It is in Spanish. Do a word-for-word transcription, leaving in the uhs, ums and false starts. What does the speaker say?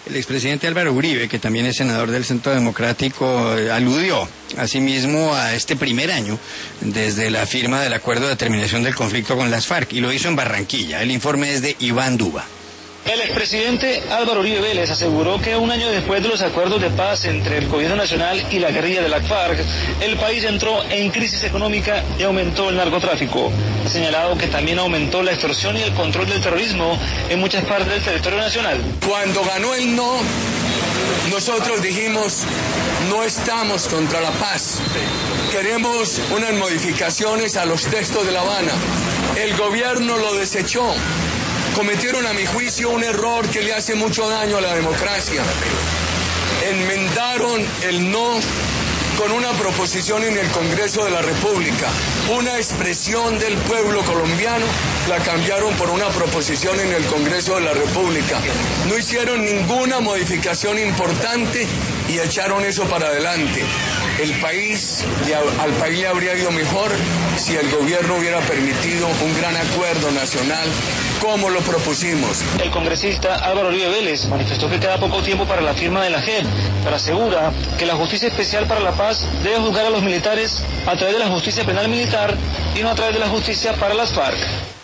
El expresidente Álvaro Uribe, que también es senador del Centro Democrático, aludió asimismo a este primer año desde la firma del acuerdo de terminación del conflicto con las FARC, y lo hizo en Barranquilla. El informe es de Iván Duba. El expresidente Álvaro Uribe Vélez aseguró que un año después de los acuerdos de paz entre el gobierno nacional y la guerrilla de las FARC, el país entró en crisis económica y aumentó el narcotráfico. Ha señalado que también aumentó la extorsión y el control del terrorismo en muchas partes del territorio nacional. Cuando ganó el no, nosotros dijimos, no estamos contra la paz. Queremos unas modificaciones a los textos de La Habana. El gobierno lo desechó. Cometieron, a mi juicio, un error que le hace mucho daño a la democracia. Enmendaron el no con una proposición en el Congreso de la República. Una expresión del pueblo colombiano la cambiaron por una proposición en el Congreso de la República. No hicieron ninguna modificación importante y echaron eso para adelante. El país, al país le habría ido mejor si el gobierno hubiera permitido un gran acuerdo nacional como lo propusimos. El congresista Álvaro Uribe Vélez manifestó que queda poco tiempo para la firma de la J E P, pero asegura que la Justicia Especial para la Paz debe juzgar a los militares a través de la justicia penal militar y no a través de la justicia para las FARC.